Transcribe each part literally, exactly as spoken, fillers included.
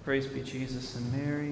Praise be Jesus and Mary.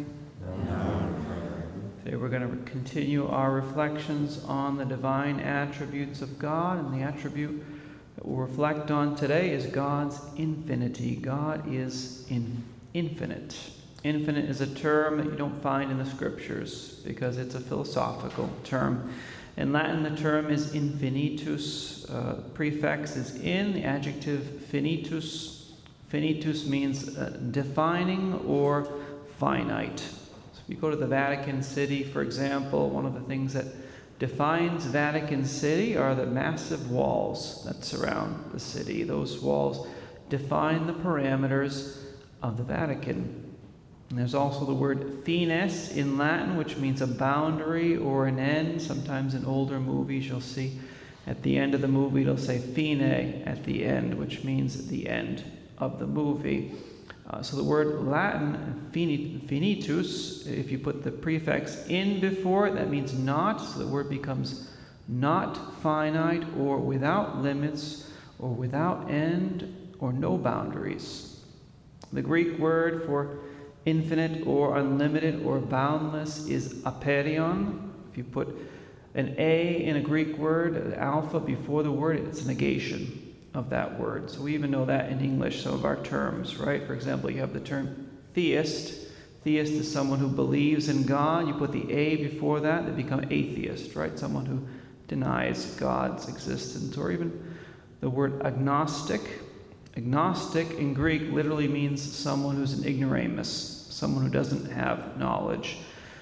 Today we're going to continue our reflections on the divine attributes of God, and the attribute that we'll reflect on today is God's infinity. God is in infinite. Infinite is a term that you don't find in the scriptures because it's a philosophical term. In Latin, the term is infinitus. Uh, prefix is in, the adjective finitus. Finitus means uh, defining or finite. So if you go to the Vatican City, for example, one of the things that defines Vatican City are the massive walls that surround the city. Those walls define the parameters of the Vatican. And there's also the word finis in Latin, which means a boundary or an end. Sometimes in older movies you'll see at the end of the movie it'll say fine at the end, which means the end of the movie. Uh, so the word Latin, finitus, if you put the prefix in before it, that means not. So the word becomes not finite or without limits or without end or no boundaries. The Greek word for infinite or unlimited or boundless is aperion. If you put an A in a Greek word, an alpha before the word, it's a negation of that word. So we even know that in English, some of our terms, right? For example, you have the term theist. Theist is someone who believes in God. You put the A before that, they become atheist, right? Someone who denies God's existence. Or even the word agnostic. Agnostic in Greek literally means someone who's an ignoramus, someone who doesn't have knowledge.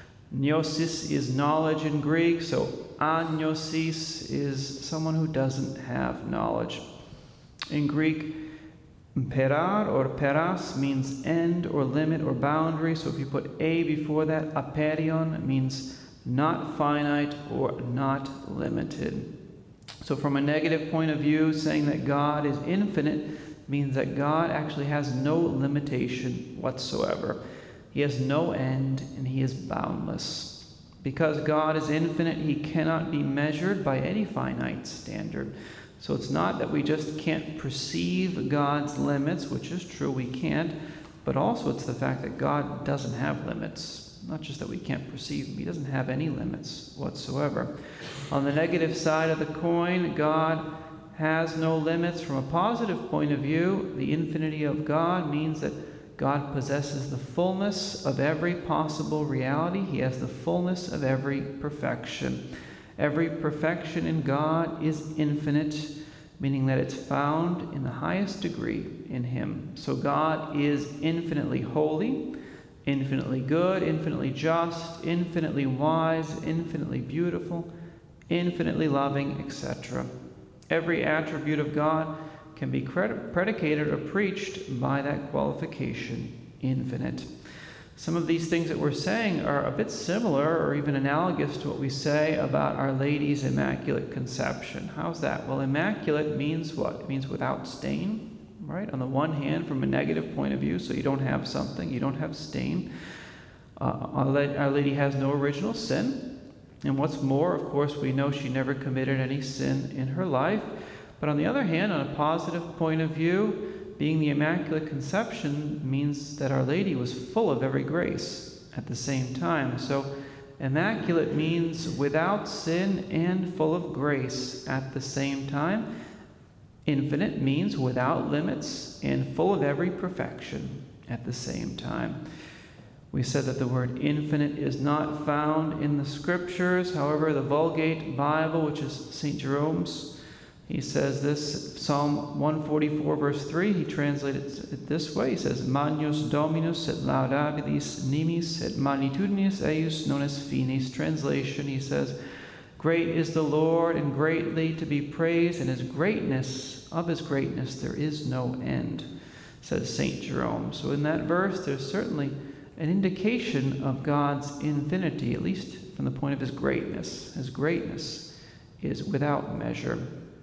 Gnosis is knowledge in Greek, so agnosis is someone who doesn't have knowledge. In Greek, perar or peras means end or limit or boundary. So if you put a before that, aperion, it means not finite or not limited. So from a negative point of view, saying that God is infinite means that God actually has no limitation whatsoever. He has no end and he is boundless. Because God is infinite, he cannot be measured by any finite standard. So it's not that we just can't perceive God's limits, which is true, we can't, but also it's the fact that God doesn't have limits. Not just that we can't perceive him, he doesn't have any limits whatsoever. On the negative side of the coin, God has no limits. From a positive point of view, the infinity of God means that God possesses the fullness of every possible reality. He has the fullness of every perfection. Every perfection in God is infinite, meaning that it's found in the highest degree in him. So God is infinitely holy, infinitely good, infinitely just, infinitely wise, infinitely beautiful, infinitely loving, et cetera. Every attribute of God can be predicated or preached by that qualification, infinite. Some of these things that we're saying are a bit similar or even analogous to what we say about Our Lady's Immaculate Conception. How's that? Well, immaculate means what? It means without stain, right? On the one hand, from a negative point of view, so you don't have something, you don't have stain. Uh, Our Lady has no original sin. And what's more, of course, we know she never committed any sin in her life. But on the other hand, on a positive point of view, being the Immaculate Conception means that Our Lady was full of every grace at the same time. So immaculate means without sin and full of grace at the same time. Infinite means without limits and full of every perfection at the same time. We said that the word infinite is not found in the scriptures. However, the Vulgate Bible, which is Saint Jerome's, he says this, Psalm one forty-four, verse three, he translated it this way. He says, Magnus Dominus et laudabilis nimis et magnitudinis eius non est finis. Translation, he says, great is the Lord and greatly to be praised, and his greatness, of his greatness, there is no end, says Saint Jerome. So in that verse, there's certainly an indication of God's infinity, at least from the point of his greatness. His greatness is without measure.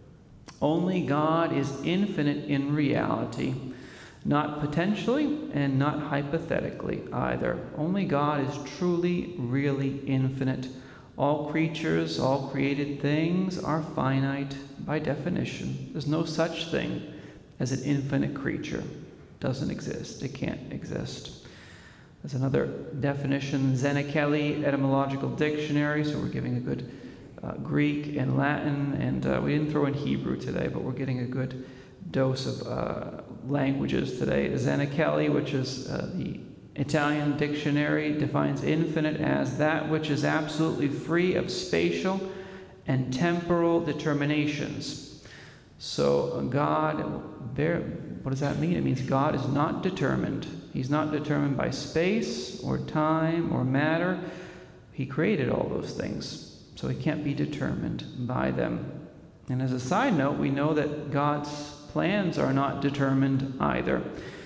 Only God is infinite in reality, not potentially and not hypothetically either. Only God is truly, really infinite. All creatures, all created things are finite by definition. There's no such thing as an infinite creature. It doesn't exist. It can't exist. There's another definition, Zenekeli Etymological Dictionary, so we're giving a good uh, Greek and Latin, and uh, we didn't throw in Hebrew today, but we're getting a good dose of uh, languages today. Zenekeli, which is uh, the Italian dictionary, defines infinite as that which is absolutely free of spatial and temporal determinations. So God, there, what does that mean? It means God is not determined. He's not determined by space or time or matter. He created all those things, so he can't be determined by them. And as a side note, we know that God's plans are not determined either.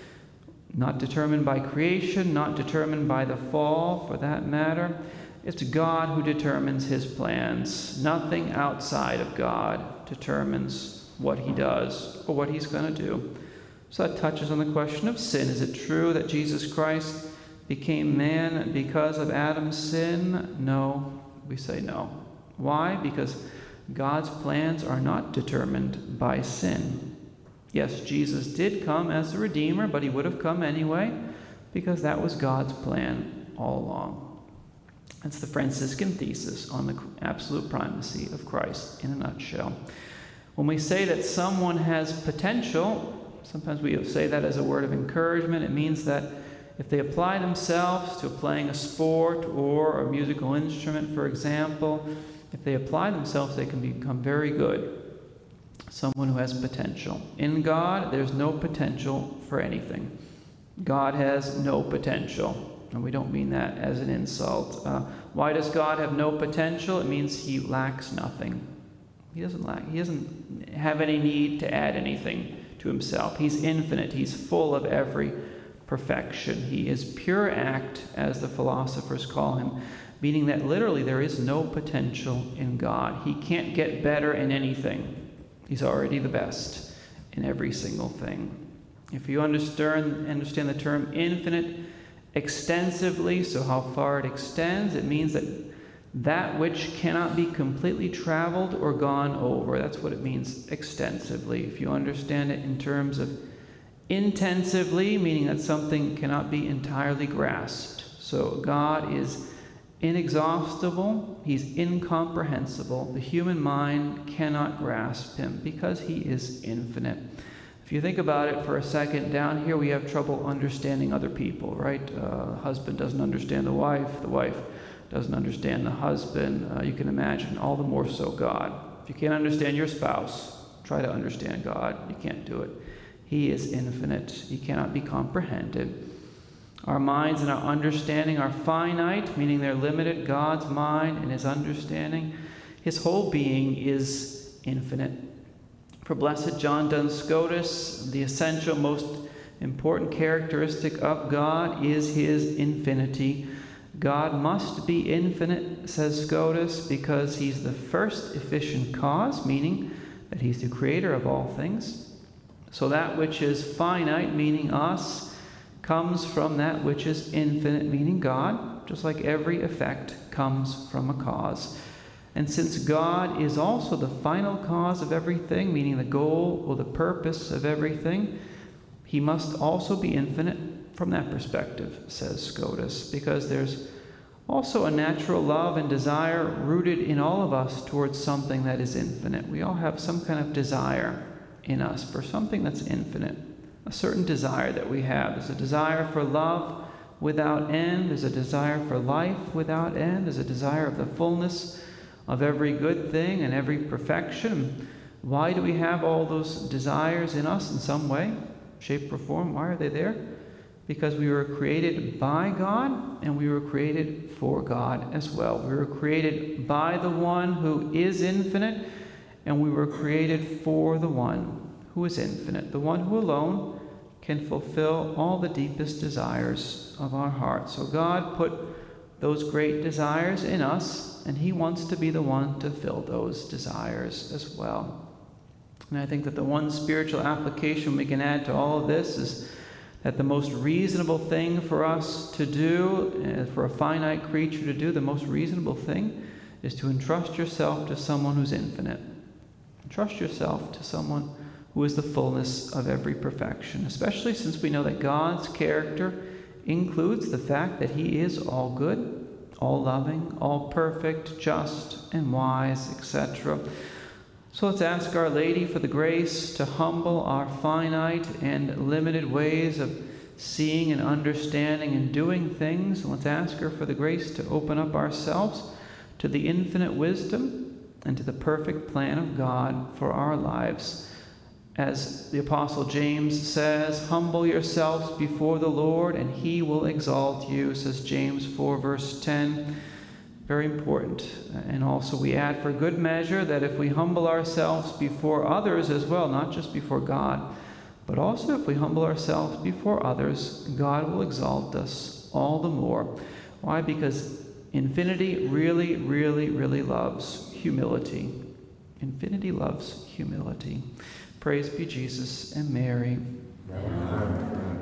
Not determined by creation, not determined by the fall, for that matter. It's God who determines his plans. Nothing outside of God determines what he does or what he's going to do. So that touches on the question of sin. Is it true that Jesus Christ became man because of Adam's sin? No, we say no. Why? Because God's plans are not determined by sin. Yes, Jesus did come as a Redeemer, but he would have come anyway because that was God's plan all along. That's the Franciscan thesis on the absolute primacy of Christ in a nutshell. When we say that someone has potential, sometimes we say that as a word of encouragement. It means that if they apply themselves to playing a sport or a musical instrument, for example, if they apply themselves, they can become very good. Someone who has potential. In God, there's no potential for anything. God has no potential. And we don't mean that as an insult. Uh, why does God have no potential? It means he lacks nothing. He doesn't lack. He doesn't have any need to add anything to himself. He's infinite. He's full of every perfection. He is pure act, as the philosophers call him, meaning that literally there is no potential in God. He can't get better in anything. He's already the best in every single thing. If you understand, understand the term infinite extensively, so how far it extends, it means that that which cannot be completely traveled or gone over. That's what it means extensively. If you understand it in terms of intensively, meaning that something cannot be entirely grasped. So God is inexhaustible. He's incomprehensible. The human mind cannot grasp him because he is infinite. If you think about it for a second, down here we have trouble understanding other people, right? Uh, the husband doesn't understand the wife. The wife doesn't understand the husband. Uh, you can imagine, all the more so God. If you can't understand your spouse, try to understand God. You can't do it. He is infinite. He cannot be comprehended. Our minds and our understanding are finite, meaning they're limited. God's mind and his understanding, his whole being is infinite. For Blessed John Duns Scotus, the essential, most important characteristic of God is his infinity. God must be infinite, says Scotus, because he's the first efficient cause, meaning that he's the creator of all things. So that which is finite, meaning us, comes from that which is infinite, meaning God, just like every effect comes from a cause. And since God is also the final cause of everything, meaning the goal or the purpose of everything, he must also be infinite from that perspective, says Scotus, because there's also a natural love and desire rooted in all of us towards something that is infinite. We all have some kind of desire in us for something that's infinite, a certain desire that we have. There's a desire for love without end. There's a desire for life without end. There's a desire of the fullness of every good thing and every perfection. Why do we have all those desires in us in some way, shape, or form? Why are they there? Because we were created by God and we were created for God as well. We were created by the one who is infinite, and we were created for the one who is infinite, the one who alone can fulfill all the deepest desires of our hearts. So God put those great desires in us, and he wants to be the one to fill those desires as well. And I think that the one spiritual application we can add to all of this is that the most reasonable thing for us to do, for a finite creature to do, the most reasonable thing is to entrust yourself to someone who's infinite. Entrust yourself to someone who is the fullness of every perfection, especially since we know that God's character includes the fact that he is all good, all loving, all perfect, just and wise, et cetera. So let's ask Our Lady for the grace to humble our finite and limited ways of seeing and understanding and doing things. And let's ask her for the grace to open up ourselves to the infinite wisdom and to the perfect plan of God for our lives. As the Apostle James says, humble yourselves before the Lord and he will exalt you, says James four, verse ten. Very important. And also we add for good measure that if we humble ourselves before others as well, not just before God, but also if we humble ourselves before others, God will exalt us all the more. Why? Because infinity really, really, really loves humility. Infinity loves humility. Praise be Jesus and Mary. Amen.